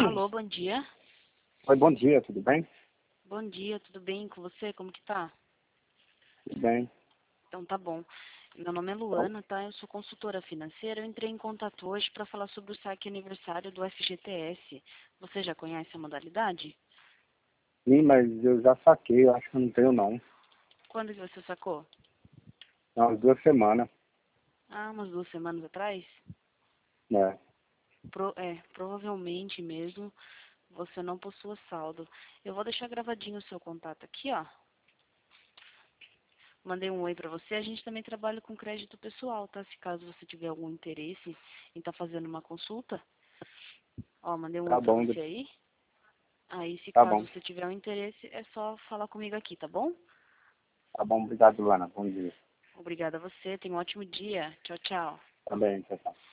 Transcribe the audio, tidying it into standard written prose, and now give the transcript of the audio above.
Alô, bom dia. Oi, bom dia, tudo bem? Bom dia, tudo bem com você? Como que tá? Tudo bem. Então tá bom. Meu nome é Então, Luana, tá? Eu sou consultora financeira. Eu entrei em contato hoje para falar sobre o saque aniversário do FGTS. Você já conhece a modalidade? sim, mas eu já saquei, eu acho que eu não tenho não. Quando que você sacou? Há umas 2 semanas, Ah, umas 2 semanas atrás? né? Provavelmente mesmo você não possua saldo. Eu vou deixar gravadinho o seu contato aqui, ó. Mandei um oi pra você. A gente também trabalha com crédito pessoal, tá? Se caso você tiver algum interesse em estar fazendo uma consulta. Ó, mandei um oi Tá pra bom, você aí. Aí, se tá caso bom. você tiver um interesse, é só falar comigo aqui, tá bom? Tá bom, obrigado, Luana. Bom dia. Obrigada a você. Tenha um ótimo dia. Tchau, tchau. Também, tchau, tchau.